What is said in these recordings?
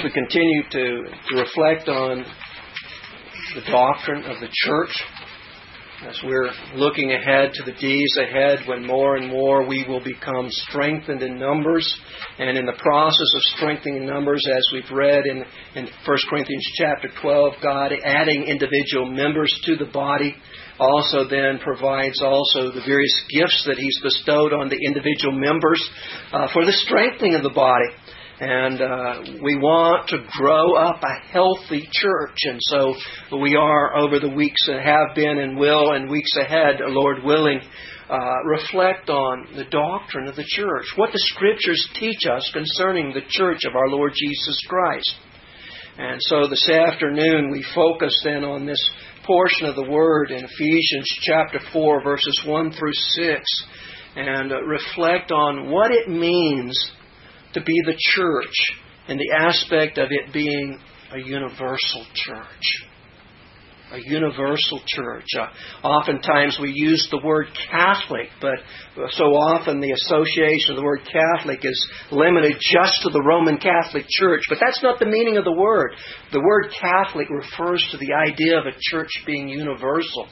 As we continue to reflect on the doctrine of the church, as we're looking ahead to the days ahead when more and more we will become strengthened in numbers, and in the process of strengthening numbers, as we've read in 1 Corinthians chapter 12, God adding individual members to the body also then provides also the various gifts that He's bestowed on the individual members for the strengthening of the body. And we want to grow up a healthy church. And so we are, over the weeks that have been and will and weeks ahead, Lord willing, reflect on the doctrine of the church, what the Scriptures teach us concerning the church of our Lord Jesus Christ. And so this afternoon we focus then on this portion of the Word in Ephesians chapter 4, verses 1 through 6, and reflect on what it means to be the church in the aspect of it being a universal church. A universal church. Oftentimes we use the word Catholic, but so often the association of the word Catholic is limited just to the Roman Catholic Church. But that's not the meaning of the word. The word Catholic refers to the idea of a church being universal.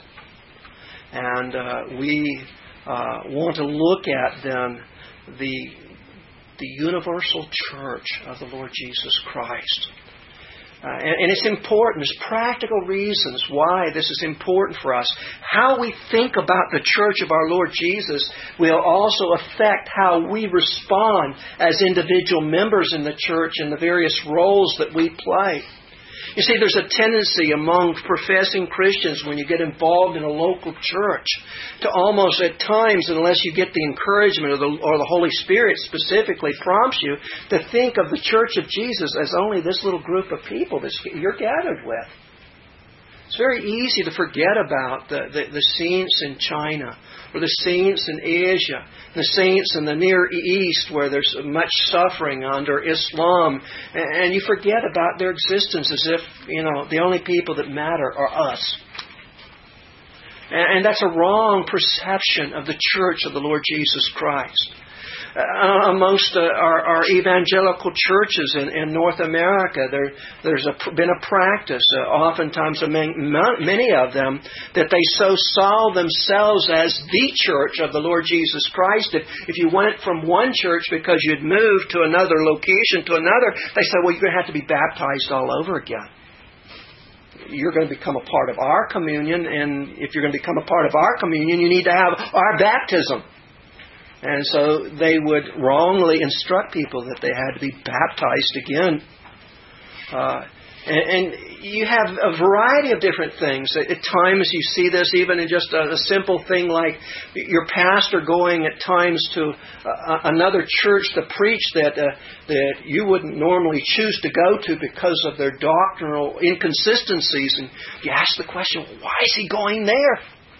And we want to look at then the universal church of the Lord Jesus Christ. And it's important. There's practical reasons why this is important for us. How we think about the church of our Lord Jesus will also affect how we respond as individual members in the church and the various roles that we play. You see, there's a tendency among professing Christians when you get involved in a local church to almost at times, unless you get the encouragement or the Holy Spirit specifically prompts you, to think of the church of Jesus as only this little group of people that you're gathered with. It's very easy to forget about the saints in China, or the saints in Asia, the saints in the Near East where there's much suffering under Islam, and you forget about their existence as if, the only people that matter are us. And that's a wrong perception of the church of the Lord Jesus Christ. Amongst our evangelical churches in North America, there's been a practice, oftentimes among many of them, that they so saw themselves as the church of the Lord Jesus Christ. If you went from one church because you'd moved to another location to another, they said, well, you're going to have to be baptized all over again. You're going to become a part of our communion, and if you're going to become a part of our communion, you need to have our baptism. And so they would wrongly instruct people that they had to be baptized again. And you have a variety of different things. At times you see this even in just a simple thing like your pastor going at times to another church to preach that you wouldn't normally choose to go to because of their doctrinal inconsistencies. And you ask the question, why is he going there?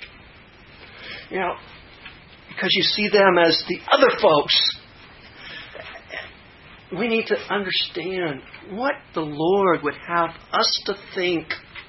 Because you see them as the other folks. We need to understand what the Lord would have us to think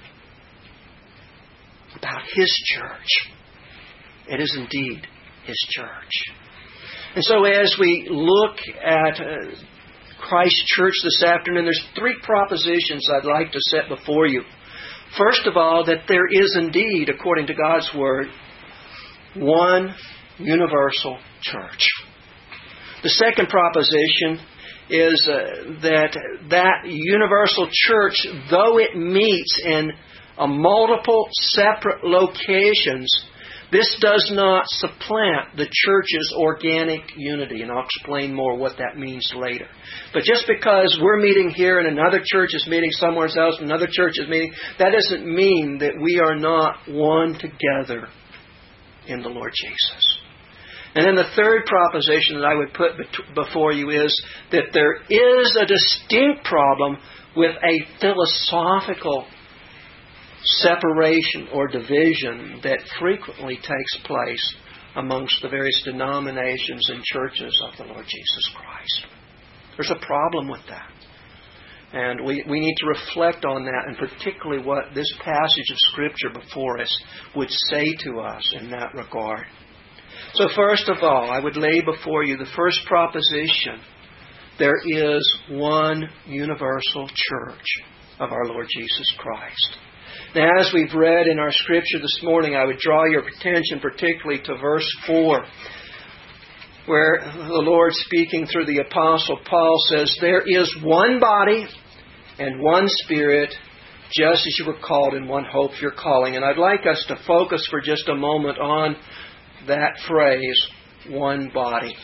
about His church. It is indeed His church. And so as we look at Christ's church this afternoon, there's 3 propositions I'd like to set before you. First of all, that there is indeed, according to God's Word, one universal church. The second proposition is that universal church, though it meets in multiple separate locations, this does not supplant the church's organic unity. And I'll explain more what that means later. But just because we're meeting here and another church is meeting somewhere else, another church is meeting, that doesn't mean that we are not one together in the Lord Jesus. And then the third proposition that I would put before you is that there is a distinct problem with a philosophical separation or division that frequently takes place amongst the various denominations and churches of the Lord Jesus Christ. There's a problem with that. And we need to reflect on that, and particularly what this passage of Scripture before us would say to us in that regard. So first of all, I would lay before you the first proposition, there is one universal church of our Lord Jesus Christ. Now, as we've read in our Scripture this morning, I would draw your attention particularly to verse 4, where the Lord, speaking through the Apostle Paul, says, "There is one body and one Spirit, just as you were called in one hope of your calling." And I'd like us to focus for just a moment on that phrase, one body.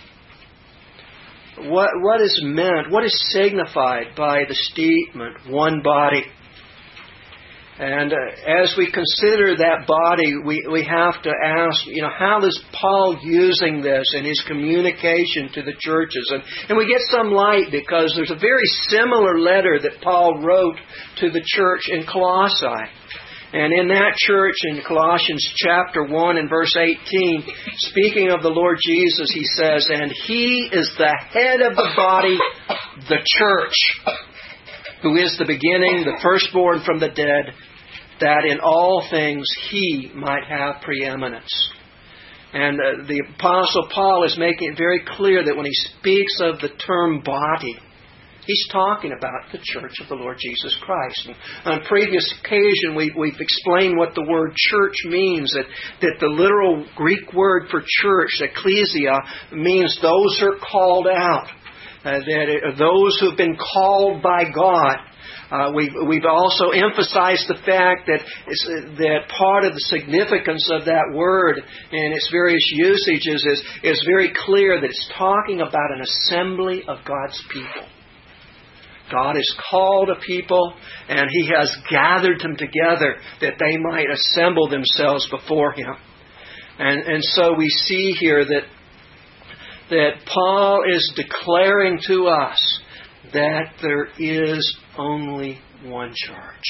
What is meant, what is signified by the statement, one body? And as we consider that body, we have to ask, how is Paul using this in his communication to the churches? And we get some light because there's a very similar letter that Paul wrote to the church in Colossae. And in that church, in Colossians chapter 1 and verse 18, speaking of the Lord Jesus, he says, "And He is the head of the body, the church, who is the beginning, the firstborn from the dead, that in all things He might have preeminence." And the Apostle Paul is making it very clear that when he speaks of the term body, he's talking about the church of the Lord Jesus Christ. And on previous occasion, we've explained what the word church means, that the literal Greek word for church, ecclesia, means those who are called out, that those who have been called by God. We've also emphasized the fact that part of the significance of that word and its various usages is very clear that it's talking about an assembly of God's people. God has called a people, and He has gathered them together that they might assemble themselves before Him. And so we see here that Paul is declaring to us that there is only one church.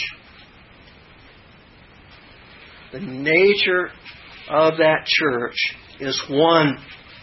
The nature of that church is one.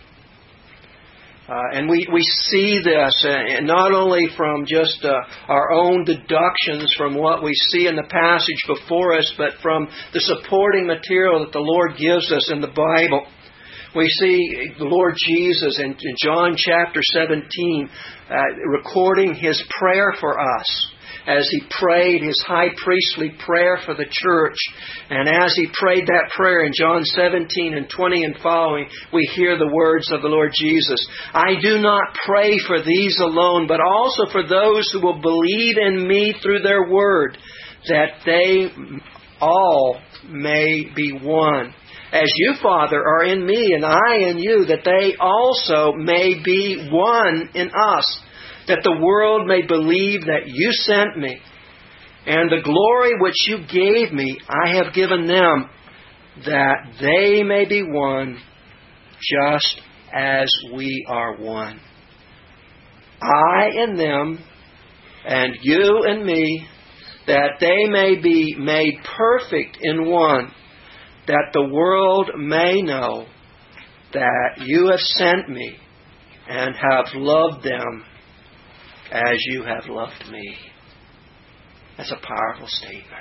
And we see this not only from just our own deductions from what we see in the passage before us, but from the supporting material that the Lord gives us in the Bible. We see the Lord Jesus in John chapter 17 recording His prayer for us as He prayed His high priestly prayer for the church. And as He prayed that prayer in John 17 and 20 and following, we hear the words of the Lord Jesus. "I do not pray for these alone, but also for those who will believe in Me through their word, that they all may be one. As You, Father, are in Me and I in You, that they also may be one in us, that the world may believe that You sent Me. And the glory which You gave Me, I have given them, that they may be one, just as We are one. I in them, and You in Me, that they may be made perfect in one, that the world may know that You have sent Me and have loved them as You have loved Me." That's a powerful statement.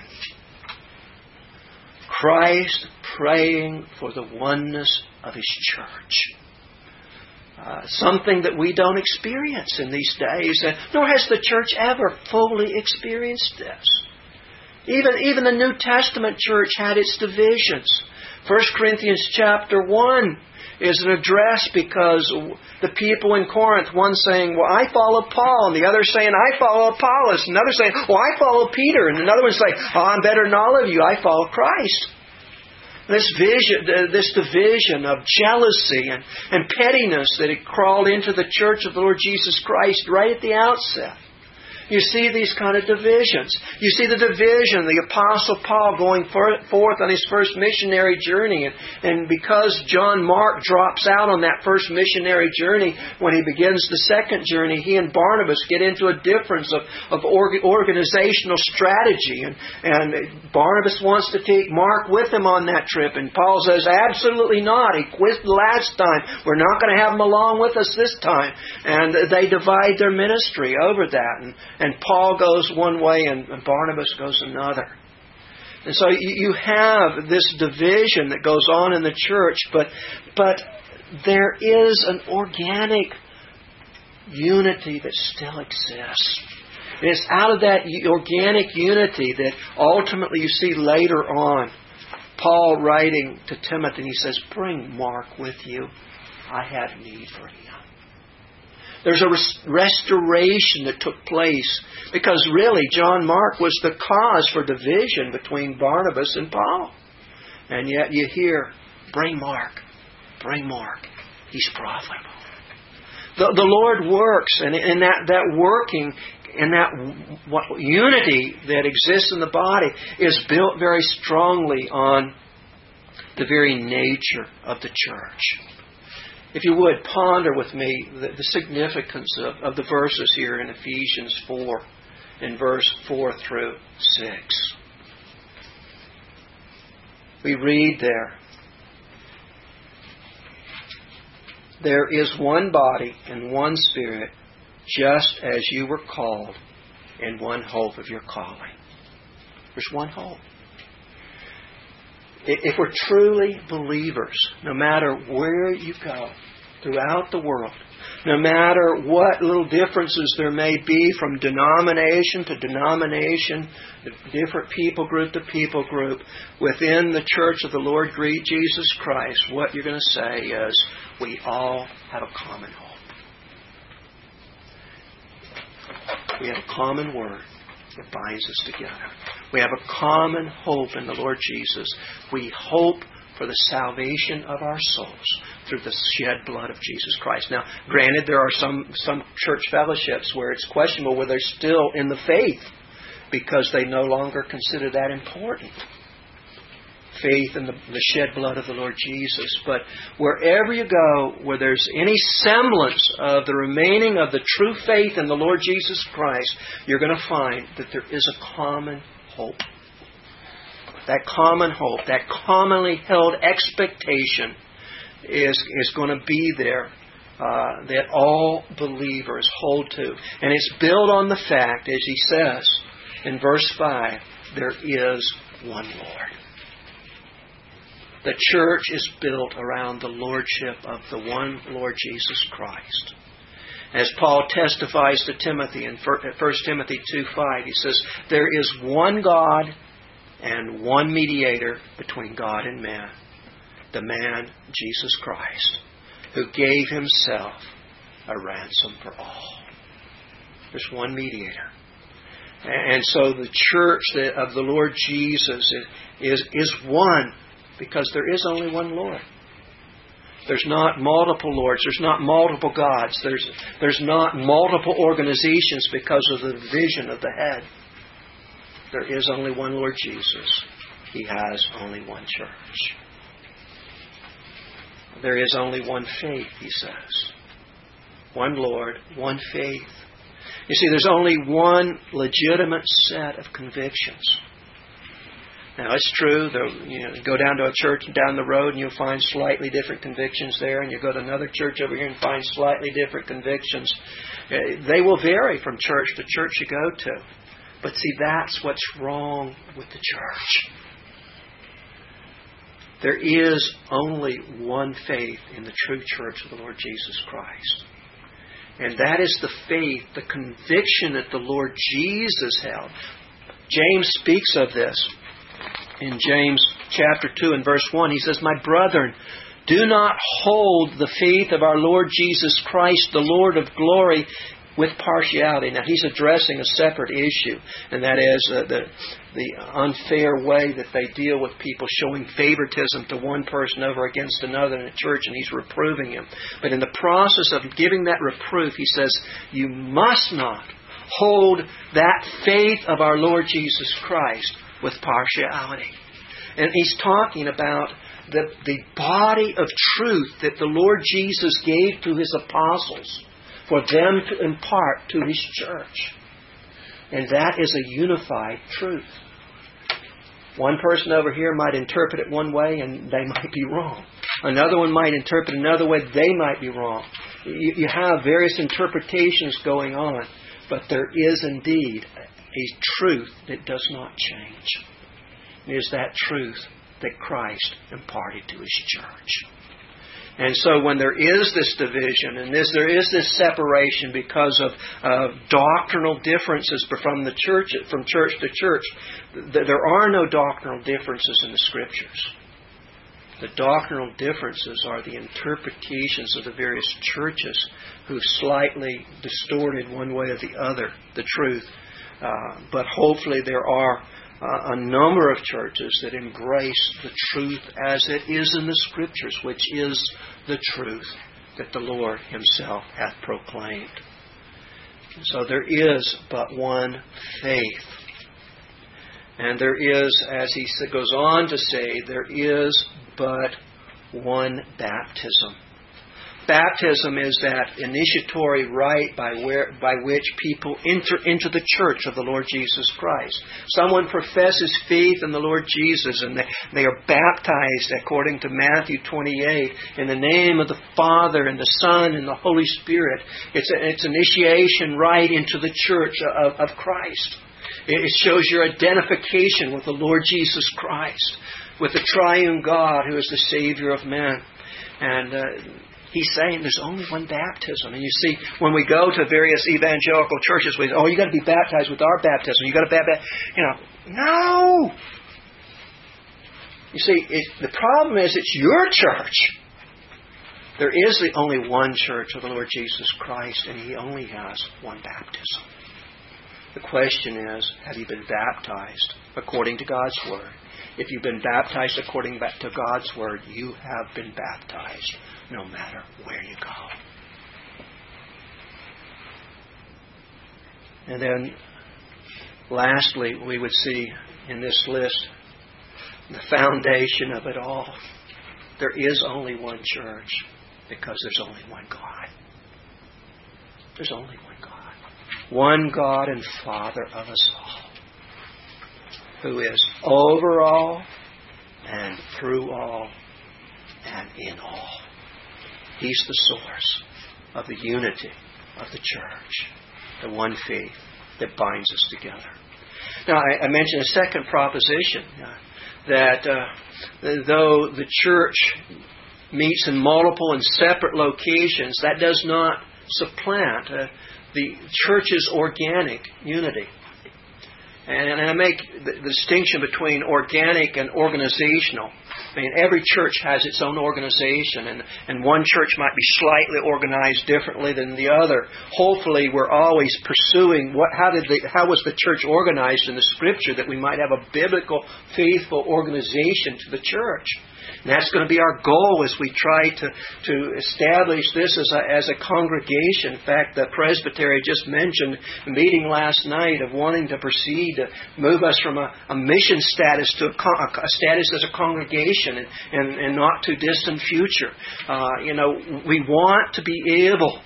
Christ praying for the oneness of His church. Something that we don't experience in these days, nor has the church ever fully experienced this. Even the New Testament church had its divisions. 1 Corinthians chapter 1 is an address because the people in Corinth, one saying, "Well, I follow Paul," and the other saying, "I follow Apollos," and another saying, "Well, I follow Peter," and another one saying, "Oh, I'm better than all of you, I follow Christ." This division of jealousy and pettiness that had crawled into the church of the Lord Jesus Christ right at the outset. You see these kind of divisions. You see the division, the Apostle Paul going forth on his first missionary journey. And because John Mark drops out on that first missionary journey, when he begins the second journey, he and Barnabas get into a difference of organizational strategy. And Barnabas wants to take Mark with him on that trip. And Paul says, absolutely not. He quit last time. We're not going to have him along with us this time. And they divide their ministry over that. And Paul goes one way and Barnabas goes another. And so you have this division that goes on in the church, but there is an organic unity that still exists. And it's out of that organic unity that ultimately you see later on Paul writing to Timothy, and he says, bring Mark with you. I have need for him. There's a restoration that took place because really John Mark was the cause for division between Barnabas and Paul. And yet you hear, bring Mark. Bring Mark. He's profitable. The Lord works, and in that working, and that unity that exists in the body is built very strongly on the very nature of the church. If you would, ponder with me the significance of the verses here in Ephesians 4, in verse 4 through 6. We read there, there is one body and one Spirit, just as you were called, in one hope of your calling. There's one hope. If we're truly believers, no matter where you go throughout the world, no matter what little differences there may be from denomination to denomination, different people group to people group, within the church of the Lord Jesus Christ, what you're going to say is, we all have a common hope. We have a common word that binds us together. We have a common hope in the Lord Jesus. We hope for the salvation of our souls through the shed blood of Jesus Christ. Now, granted, there are some church fellowships where it's questionable whether they're still in the faith because they no longer consider that important. Faith in the shed blood of the Lord Jesus. But wherever you go, where there's any semblance of the remaining of the true faith in the Lord Jesus Christ, you're going to find that there is a common hope. That common hope, that commonly held expectation is going to be there that all believers hold to. And it's built on the fact, as he says in verse 5, there is one Lord. The church is built around the lordship of the one Lord Jesus Christ. As Paul testifies to Timothy in 1 Timothy 2:5, he says, there is one God and one mediator between God and man, the man Jesus Christ, who gave himself a ransom for all. There's one mediator. And so the church of the Lord Jesus is one, because there is only one Lord. There's not multiple lords. There's not multiple gods. There's not multiple organizations because of the division of the head. There is only one Lord Jesus. He has only one church. There is only one faith, he says. One Lord, one faith. You see, there's only one legitimate set of convictions. Now, it's true, go down to a church down the road and you'll find slightly different convictions there, and you go to another church over here and find slightly different convictions. They will vary from church to church you go to. But see, that's what's wrong with the church. There is only one faith in the true church of the Lord Jesus Christ. And that is the faith, the conviction that the Lord Jesus held. James speaks of this. In James chapter 2 and verse 1, he says, my brethren, do not hold the faith of our Lord Jesus Christ, the Lord of glory, with partiality. Now, he's addressing a separate issue, and that is the unfair way that they deal with people showing favoritism to one person over against another in a church, and he's reproving him. But in the process of giving that reproof, he says, you must not hold that faith of our Lord Jesus Christ with partiality. And he's talking about the body of truth that the Lord Jesus gave to his apostles for them to impart to his church. And that is a unified truth. One person over here might interpret it one way and they might be wrong. Another one might interpret it another way, they might be wrong. You have various interpretations going on, but there is indeed a truth that does not change. It is that truth that Christ imparted to his church. And so when there is this division and there is this separation because of doctrinal differences from church to church, there are no doctrinal differences in the Scriptures. The doctrinal differences are the interpretations of the various churches who slightly distorted one way or the other the truth. But hopefully there are a number of churches that embrace the truth as it is in the Scriptures, which is the truth that the Lord Himself hath proclaimed. So there is but one faith. And there is, as he goes on to say, there is but one baptism. Baptism is that initiatory rite by which people enter into the church of the Lord Jesus Christ. Someone professes faith in the Lord Jesus and they are baptized according to Matthew 28 in the name of the Father and the Son and the Holy Spirit. It's an initiation rite into the church of Christ. It shows your identification with the Lord Jesus Christ, with the triune God who is the Savior of men. And he's saying there's only one baptism. And you see, when we go to various evangelical churches, we say, oh, you got to be baptized with our baptism. You got to baptize. No! You see, the problem is it's your church. There is only one church of the Lord Jesus Christ, and He only has one baptism. The question is, have you been baptized according to God's Word? If you've been baptized according to God's Word, you have been baptized no matter where you go. And then, lastly, we would see in this list the foundation of it all. There is only one church because there's only one God. There's only one God. One God and Father of us all, who is over all and through all and in all. He's the source of the unity of the church, the one faith that binds us together. Now, I mentioned a second proposition, that though the church meets in multiple and separate locations, that does not supplant the church's organic unity. And I make the distinction between organic and organizational. I mean, every church has its own organization, and one church might be slightly organized differently than the other. Hopefully, we're always pursuing how was the church organized in the Scripture, that we might have a biblical, faithful organization to the church. And that's going to be our goal as we try to establish this as a congregation. In fact, the presbytery just mentioned a meeting last night of wanting to proceed to move us from a mission status to a status as a congregation in not too distant future. We want to be able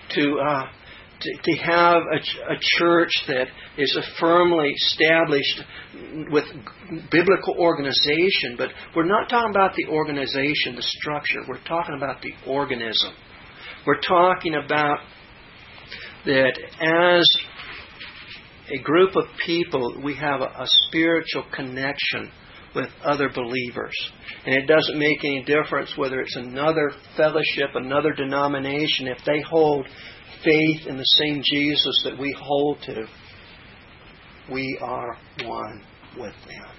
to have a church that is firmly established with biblical organization, but we're not talking about the organization, the structure. We're talking about the organism. We're talking about that as a group of people, we have a spiritual connection with other believers. And it doesn't make any difference whether it's another fellowship, another denomination, if they hold faith in the same Jesus that we hold to, we are one with them.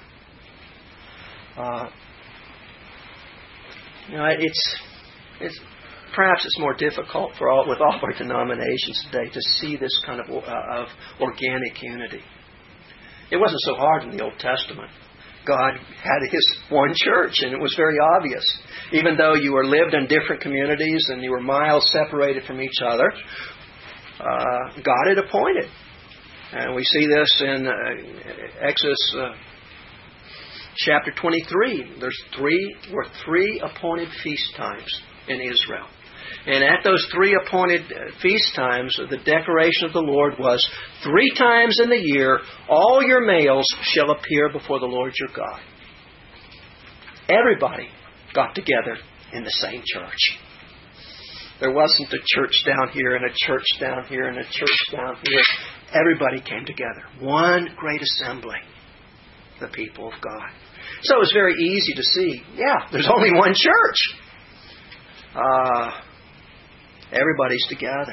Perhaps it's more difficult with all of our denominations today to see this kind of organic unity. It wasn't so hard in the Old Testament. God had His one church, and it was very obvious. Even though you lived in different communities and you were miles separated from each other, God had appointed. And we see this in Exodus chapter 23. There were three appointed feast times in Israel. And at those three appointed feast times, the declaration of the Lord was, 3 times in the year, all your males shall appear before the Lord your God. Everybody got together in the same church. There wasn't a church down here and a church down here and a church down here. Everybody came together. One great assembly. The people of God. So it was very easy to see, there's only one church. everybody's together.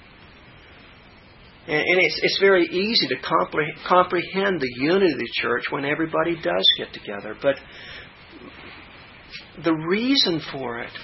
And it's very easy to comprehend the unity of the church when everybody does get together. But the reason for it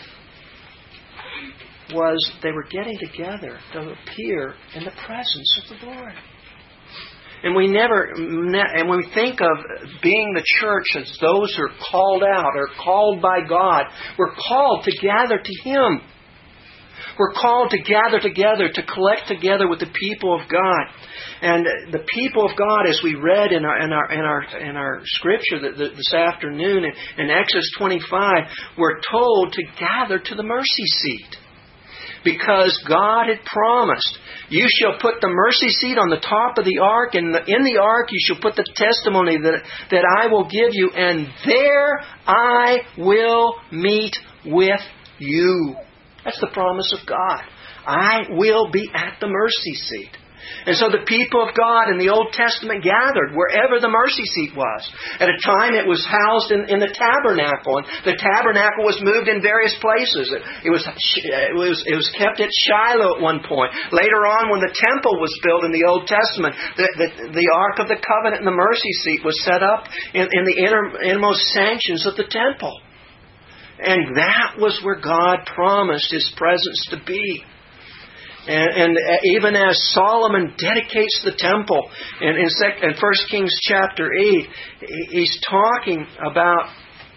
was they were getting together to appear in the presence of the Lord. And when we think of being the church as those who are called out or called by God, we're called to gather to Him. We're called to gather together, to collect together with the people of God. And the people of God, as we read in our scripture this afternoon in Exodus 25, we're told to gather to the mercy seat. Because God had promised, you shall put the mercy seat on the top of the ark, and in the ark you shall put the testimony that I will give you, and there I will meet with you. That's the promise of God. I will be at the mercy seat. And so the people of God in the Old Testament gathered wherever the mercy seat was. At a time it was housed in the tabernacle. And the tabernacle was moved in various places. It was kept at Shiloh at one point. Later on, when the temple was built in the Old Testament, the Ark of the Covenant and the mercy seat was set up in the innermost sanctions of the temple. And that was where God promised His presence to be. And even as Solomon dedicates the temple in 1 Kings chapter 8, he's talking about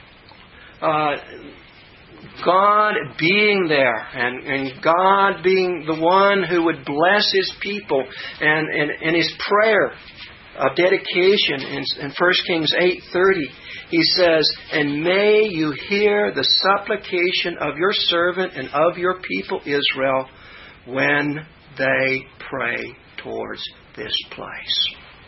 God being there and God being the one who would bless His people. And His prayer of dedication in 1 Kings 8:30, he says, "And may you hear the supplication of your servant and of your people Israel when they pray towards this place."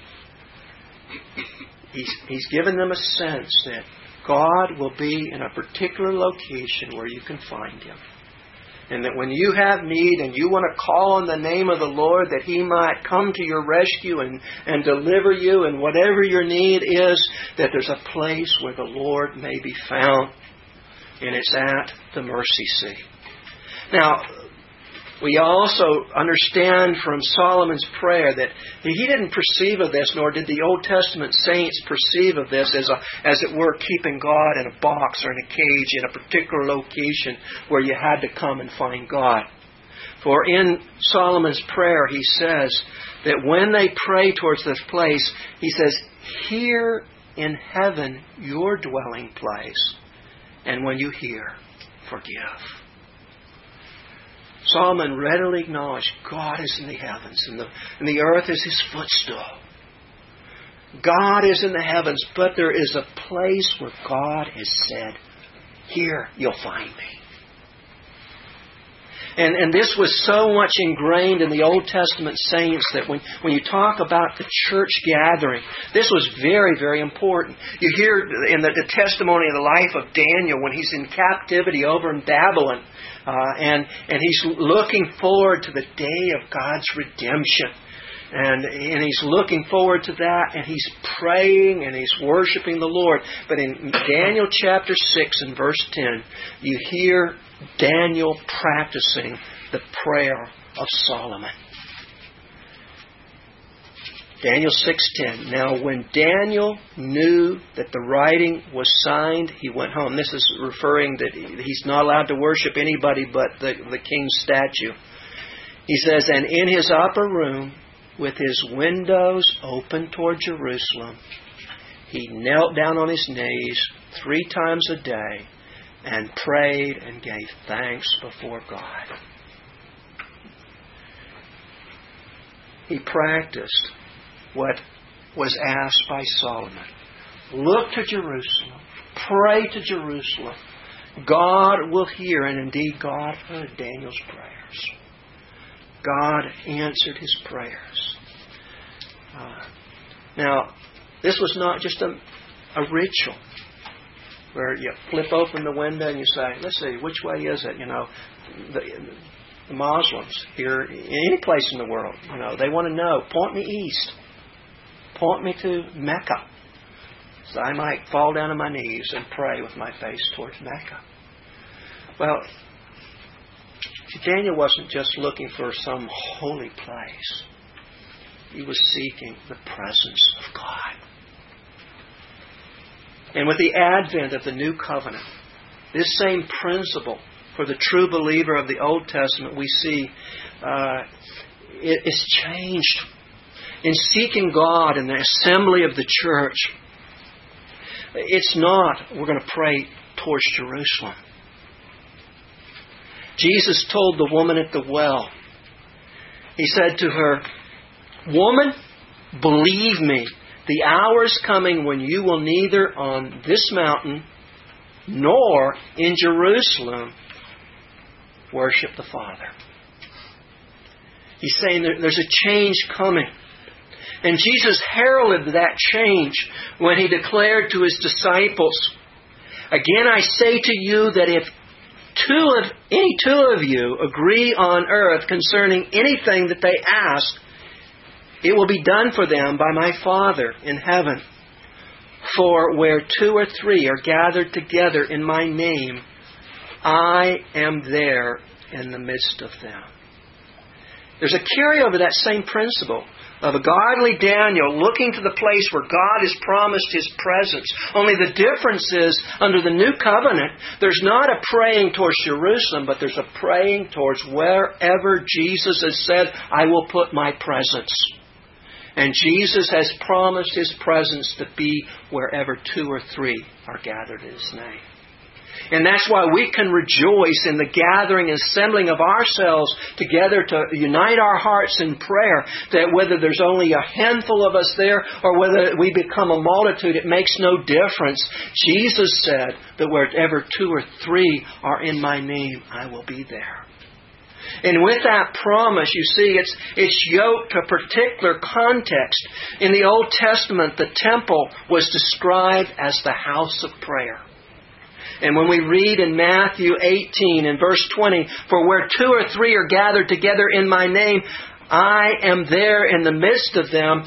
He's given them a sense that God will be in a particular location where you can find Him. And that when you have need and you want to call on the name of the Lord, that He might come to your rescue and deliver you, and whatever your need is, that there's a place where the Lord may be found. And it's at the mercy seat. Now, we also understand from Solomon's prayer that he didn't perceive of this, nor did the Old Testament saints perceive of this as it were keeping God in a box or in a cage in a particular location where you had to come and find God. For in Solomon's prayer he says that when they pray towards this place, he says, "Here in heaven your dwelling place, and when you hear, forgive." Solomon readily acknowledged God is in the heavens and the earth is His footstool. God is in the heavens, but there is a place where God has said, "Here you'll find me." And this was so much ingrained in the Old Testament saints that when you talk about the church gathering, this was very, very important. You hear in the testimony of the life of Daniel when he's in captivity over in Babylon, and he's looking forward to the day of God's redemption. And he's looking forward to that, and he's praying and he's worshiping the Lord. But in Daniel chapter 6 and verse 10, you hear Daniel practicing the prayer of Solomon. Daniel 6:10. Now when Daniel knew that the writing was signed, he went home. This is referring that he's not allowed to worship anybody but the king's statue. He says, "And in his upper room, with his windows open toward Jerusalem, he knelt down on his knees 3 times a day and prayed and gave thanks before God." He practiced what was asked by Solomon. Look to Jerusalem. Pray to Jerusalem. God will hear, and indeed God heard Daniel's prayers. God answered his prayers. Now, this was not just a ritual where you flip open the window and you say, "Let's see, which way is it?" The Muslims here, in any place in the world, they want to know. Point me east. Point me to Mecca, so I might fall down on my knees and pray with my face towards Mecca. Well, Daniel wasn't just looking for some holy place. He was seeking the presence of God. And with the advent of the New Covenant, this same principle for the true believer of the Old Testament, we see it's changed. In seeking God in the assembly of the church, it's not, we're going to pray towards Jerusalem. Jesus told the woman at the well, He said to her, "Woman, believe me, the hour is coming when you will neither on this mountain nor in Jerusalem worship the Father." He's saying there's a change coming. And Jesus heralded that change when He declared to His disciples, "Again I say to you that if any two of you agree on earth concerning anything that they ask, it will be done for them by my Father in heaven. For where 2 or 3 are gathered together in my name, I am there in the midst of them." There's a carryover of that same principle of a godly Daniel looking to the place where God has promised His presence. Only the difference is, under the New Covenant, there's not a praying towards Jerusalem, but there's a praying towards wherever Jesus has said, "I will put my presence." And Jesus has promised His presence to be wherever 2 or 3 are gathered in His name. And that's why we can rejoice in the gathering and assembling of ourselves together to unite our hearts in prayer, that whether there's only a handful of us there or whether we become a multitude, it makes no difference. Jesus said that wherever 2 or 3 are in my name, I will be there. And with that promise, you see, it's yoked to a particular context. In the Old Testament, the temple was described as the house of prayer. And when we read in Matthew 18 and verse 20, "For where 2 or 3 are gathered together in my name, I am there in the midst of them,"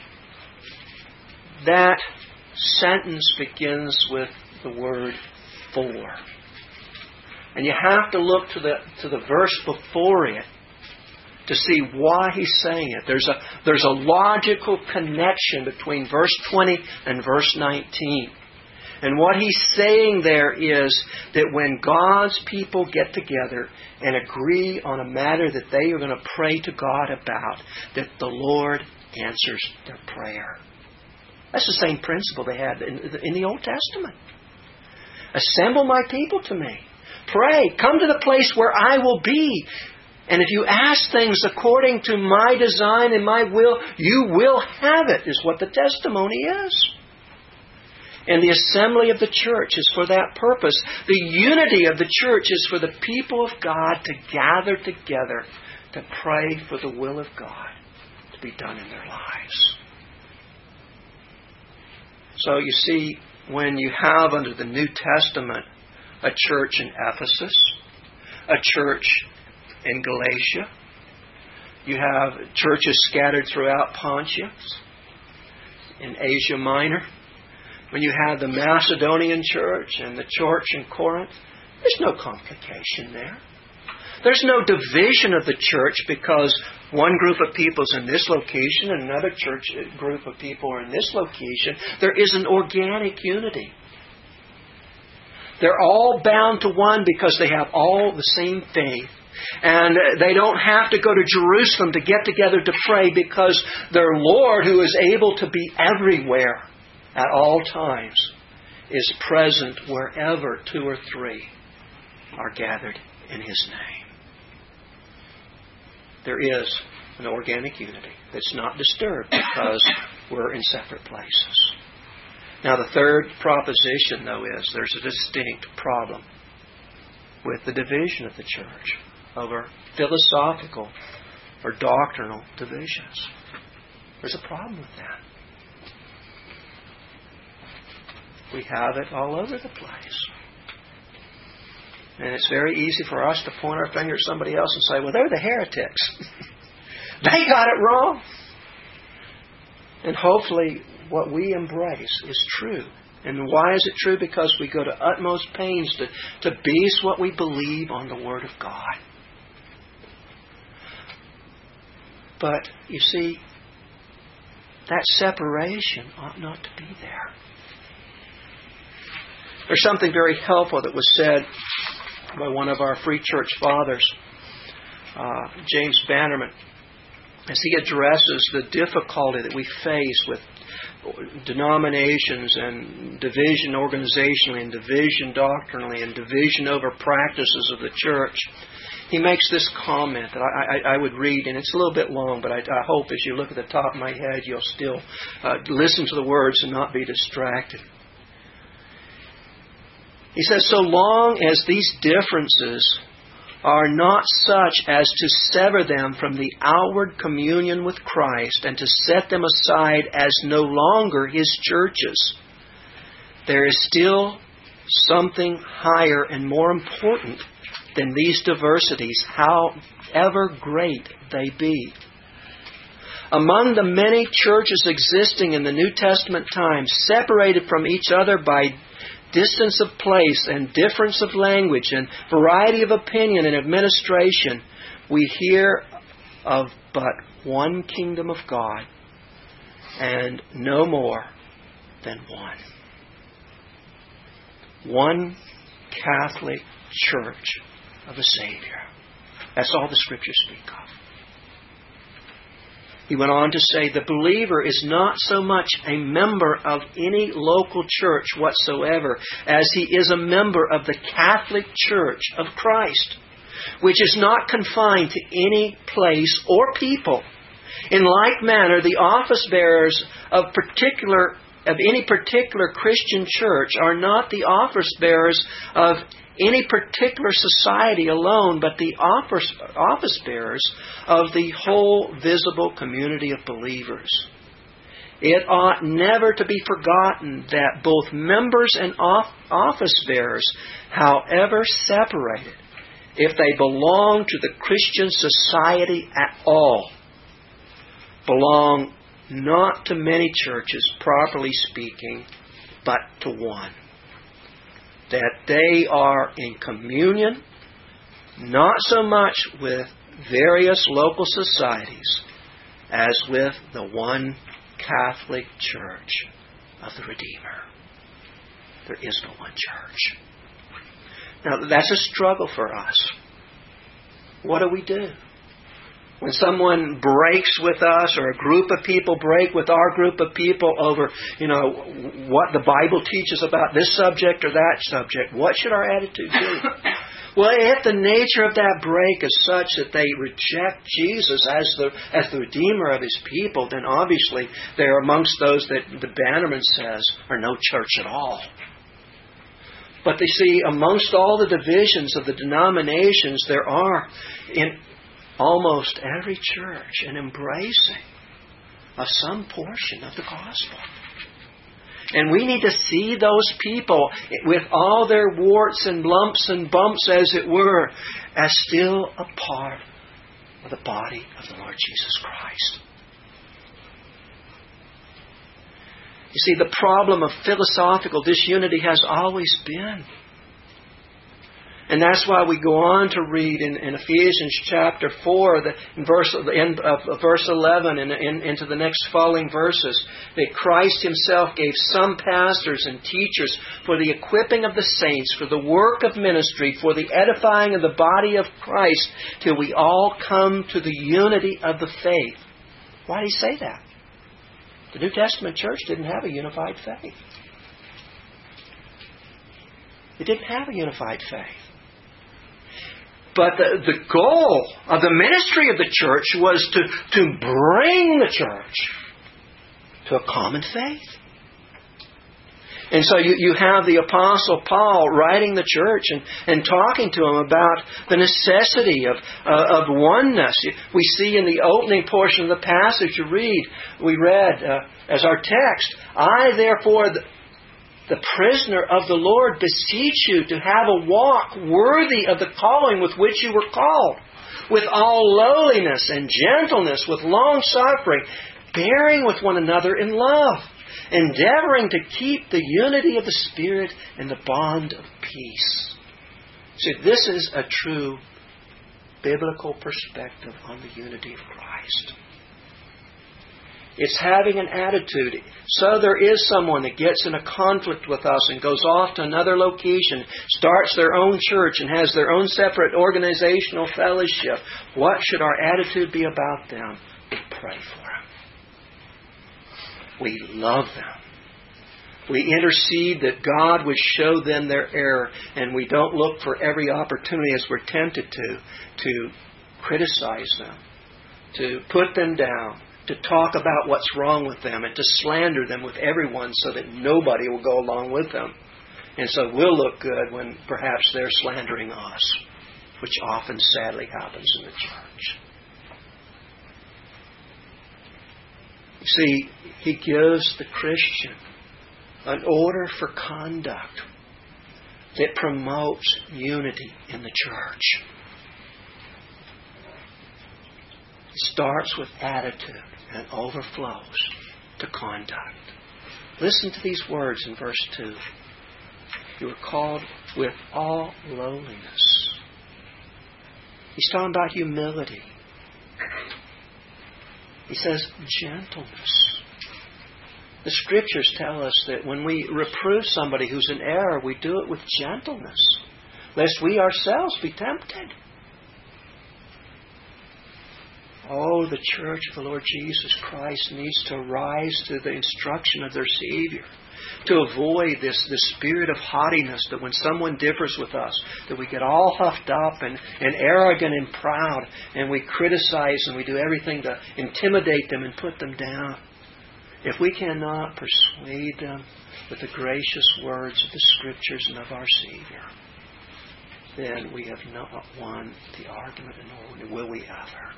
that sentence begins with the word "for." And you have to look to the verse before it to see why He's saying it. There's a logical connection between verse 20 and verse 19. And what He's saying there is that when God's people get together and agree on a matter that they are going to pray to God about, that the Lord answers their prayer. That's the same principle they had in the Old Testament. "Assemble my people to me. Pray. Come to the place where I will be. And if you ask things according to my design and my will, you will have it," is what the testimony is. And the assembly of the church is for that purpose. The unity of the church is for the people of God to gather together to pray for the will of God to be done in their lives. So you see, when you have under the New Testament a church in Ephesus, a church in Galatia, you have churches scattered throughout Pontus, in Asia Minor. When you have the Macedonian church and the church in Corinth, there's no complication there. There's no division of the church because one group of people is in this location and another church group of people are in this location. There is an organic unity. They're all bound to one because they have all the same faith. And they don't have to go to Jerusalem to get together to pray because their Lord, who is able to be everywhere at all times, is present wherever 2 or 3 are gathered in His name. There is an organic unity that's not disturbed because we're in separate places. Now the third proposition, though, is there's a distinct problem with the division of the church over philosophical or doctrinal divisions. There's a problem with that. We have it all over the place. And it's very easy for us to point our finger at somebody else and say, "Well, they're the heretics. They got it wrong." And hopefully what we embrace is true. And why is it true? Because we go to utmost pains to base what we believe on the Word of God. But, you see, that separation ought not to be there. There's something very helpful that was said by one of our Free Church fathers, James Bannerman, as he addresses the difficulty that we face with denominations and division organizationally and division doctrinally and division over practices of the church. He makes this comment that I would read, and it's a little bit long, but I hope as you look at the top of my head, you'll still listen to the words and not be distracted. He says, so long as these differences are not such as to sever them from the outward communion with Christ and to set them aside as no longer His churches, there is still something higher and more important than these diversities, however great they be. Among the many churches existing in the New Testament times, separated from each other by distance of place and difference of language and variety of opinion and administration, we hear of but one kingdom of God and no more than one. One Catholic Church of a Savior. That's all the Scriptures speak of. He went on to say, the believer is not so much a member of any local church whatsoever as he is a member of the Catholic Church of Christ, which is not confined to any place or people. In like manner, the office bearers of any particular Christian church are not the office bearers of any particular society alone, but the office bearers of the whole visible community of believers. It ought never to be forgotten that both members and office bearers, however separated, if they belong to the Christian society at all, belong not to many churches, properly speaking, but to one. That they are in communion, not so much with various local societies, as with the one Catholic Church of the Redeemer. There is but one church. Now, that's a struggle for us. What do we do? When someone breaks with us, or a group of people break with our group of people over, what the Bible teaches about this subject or that subject, what should our attitude be? Well, if the nature of that break is such that they reject Jesus as the Redeemer of His people, then obviously they're amongst those that the Bannerman says are no church at all. But they see, amongst all the divisions of the denominations, there are in almost every church an embracing of some portion of the gospel. And we need to see those people with all their warts and lumps and bumps, as it were, as still a part of the body of the Lord Jesus Christ. You see, the problem of philosophical disunity has always been. And that's why we go on to read in Ephesians chapter 4, in verse 11 and into the next following verses, that Christ Himself gave some pastors and teachers for the equipping of the saints, for the work of ministry, for the edifying of the body of Christ, till we all come to the unity of the faith. Why did He say that? The New Testament church didn't have a unified faith. It didn't have a unified faith. But the goal of the ministry of the church was to bring the church to a common faith. And so you have the Apostle Paul writing the church and talking to them about the necessity of oneness. We see in the opening portion of the passage we read as our text, I therefore, the prisoner of the Lord, beseech you to have a walk worthy of the calling with which you were called, with all lowliness and gentleness, with long suffering, bearing with one another in love, endeavoring to keep the unity of the Spirit in the bond of peace. See, this is a true biblical perspective on the unity of Christ. It's having an attitude. So there is someone that gets in a conflict with us and goes off to another location, starts their own church and has their own separate organizational fellowship. What should our attitude be about them? We pray for them. We love them. We intercede that God would show them their error, and we don't look for every opportunity, as we're tempted to criticize them, to put them down, to talk about what's wrong with them, and to slander them with everyone so that nobody will go along with them. And so we'll look good when perhaps they're slandering us, which often sadly happens in the church. You see, He gives the Christian an order for conduct that promotes unity in the church. It starts with attitude and overflows to conduct. Listen to these words in verse 2. You are called with all lowliness. He's talking about humility. He says gentleness. The Scriptures tell us that when we reprove somebody who's in error, we do it with gentleness, lest we ourselves be tempted. Oh, the church of the Lord Jesus Christ needs to rise to the instruction of their Savior, to avoid this spirit of haughtiness, that when someone differs with us, that we get all huffed up and arrogant and proud, and we criticize and we do everything to intimidate them and put them down. If we cannot persuade them with the gracious words of the Scriptures and of our Savior, then we have not won the argument, and nor will we ever.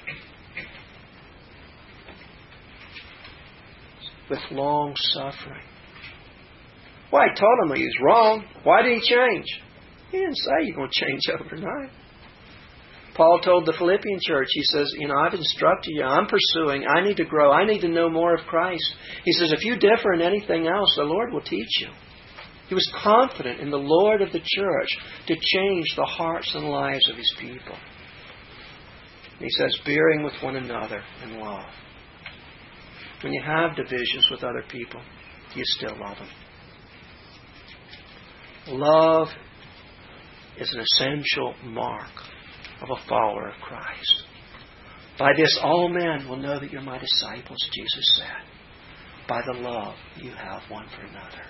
With long suffering. Well, I told him he was wrong. Why did he change? He didn't say you're going to change overnight. Paul told the Philippian church, he says, I've instructed you, I'm pursuing, I need to grow, I need to know more of Christ. He says, if you differ in anything else, the Lord will teach you. He was confident in the Lord of the church to change the hearts and lives of His people. He says, bearing with one another in love. When you have divisions with other people, do you still love them? Love is an essential mark of a follower of Christ. By this all men will know that you're my disciples, Jesus said, by the love you have one for another.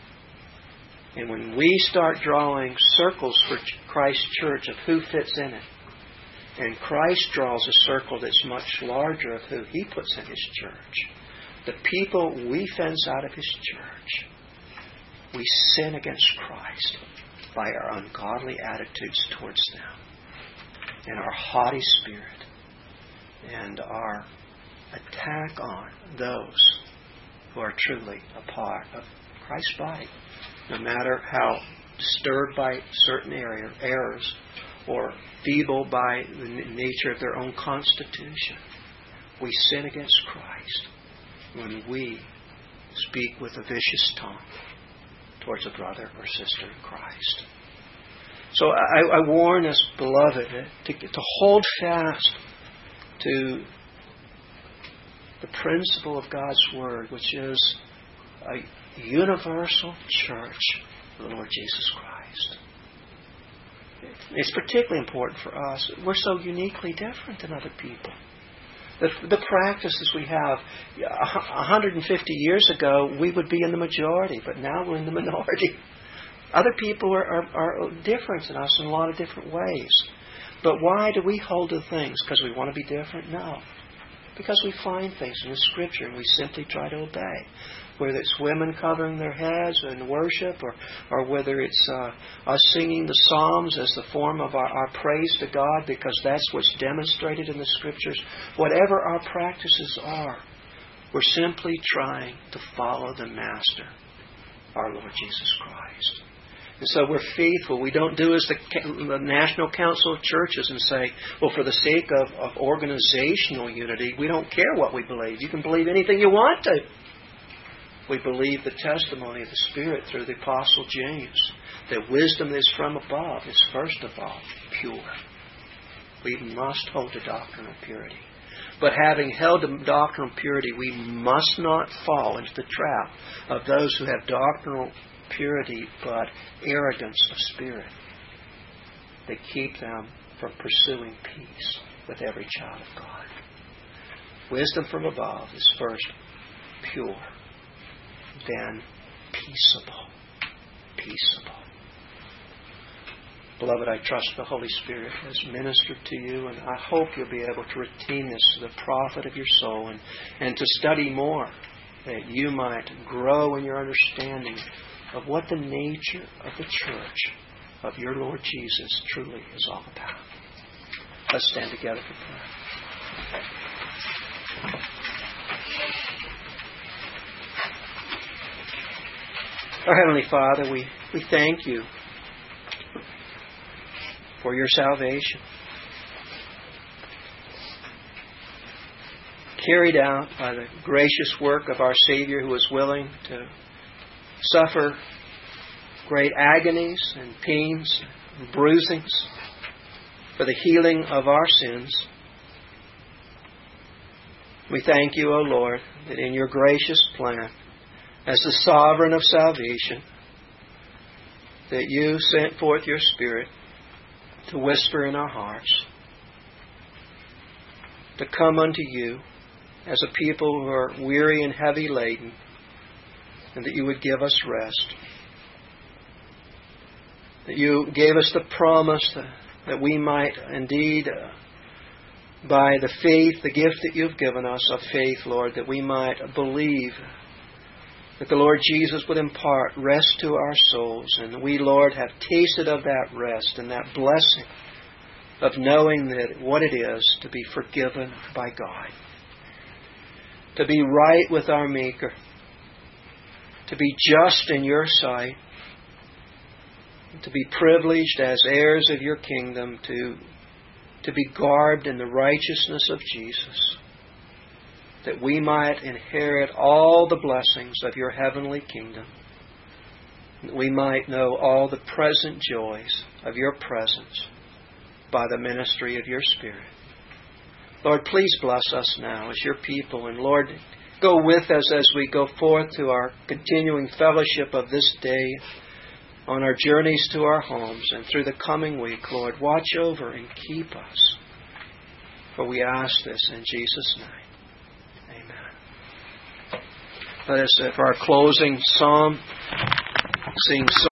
And when we start drawing circles for Christ's church of who fits in it, and Christ draws a circle that's much larger of who He puts in His church, the people we fence out of His church, we sin against Christ by our ungodly attitudes towards them, and our haughty spirit, and our attack on those who are truly a part of Christ's body, no matter how disturbed by certain errors or feeble by the nature of their own constitution. We sin against Christ when we speak with a vicious tongue towards a brother or sister in Christ. So I warn us, beloved, to hold fast to the principle of God's Word, which is a universal church of the Lord Jesus Christ. It's particularly important for us. We're so uniquely different than other people. The practices we have, 150 years ago, we would be in the majority, but now we're in the minority. Other people are different than us in a lot of different ways. But why do we hold to things? Because we want to be different? No. Because we find things in the Scripture and we simply try to obey. Whether it's women covering their heads in worship, or whether it's us singing the Psalms as the form of our praise to God, because that's what's demonstrated in the Scriptures. Whatever our practices are, we're simply trying to follow the Master, our Lord Jesus Christ. And so we're faithful. We don't do as the National Council of Churches and say, well, for the sake of organizational unity, we don't care what we believe. You can believe anything you want to. We believe the testimony of the Spirit through the Apostle James, that wisdom that is from above is first of all pure. We must hold the doctrine of purity. But having held to doctrinal purity, we must not fall into the trap of those who have doctrinal purity but arrogance of spirit. They keep them from pursuing peace with every child of God. Wisdom from above is first pure, then peaceable. Peaceable. Beloved, I trust the Holy Spirit has ministered to you, and I hope you'll be able to retain this to the profit of your soul and to study more, that you might grow in your understanding of what the nature of the church of your Lord Jesus truly is all about. Let's stand together for prayer. Our Heavenly Father, we thank you for your salvation, carried out by the gracious work of our Savior, who was willing to suffer great agonies and pains and bruisings for the healing of our sins. We thank you, O Lord, that in your gracious plan, as the sovereign of salvation, that you sent forth your Spirit to whisper in our hearts, to come unto you as a people who are weary and heavy laden, and that you would give us rest. That you gave us the promise that we might indeed, by the faith, the gift that you've given us of faith, Lord, that we might believe that the Lord Jesus would impart rest to our souls. And we, Lord, have tasted of that rest and that blessing of knowing that what it is to be forgiven by God, to be right with our Maker, to be just in your sight, to be privileged as heirs of your kingdom, to be garbed in the righteousness of Jesus, that we might inherit all the blessings of your heavenly kingdom, that we might know all the present joys of your presence by the ministry of your Spirit. Lord, please bless us now as your people, and Lord, go with us as we go forth to our continuing fellowship of this day, on our journeys to our homes, and through the coming week. Lord, watch over and keep us, for we ask this in Jesus' name. Amen. Let us, for our closing psalm, sing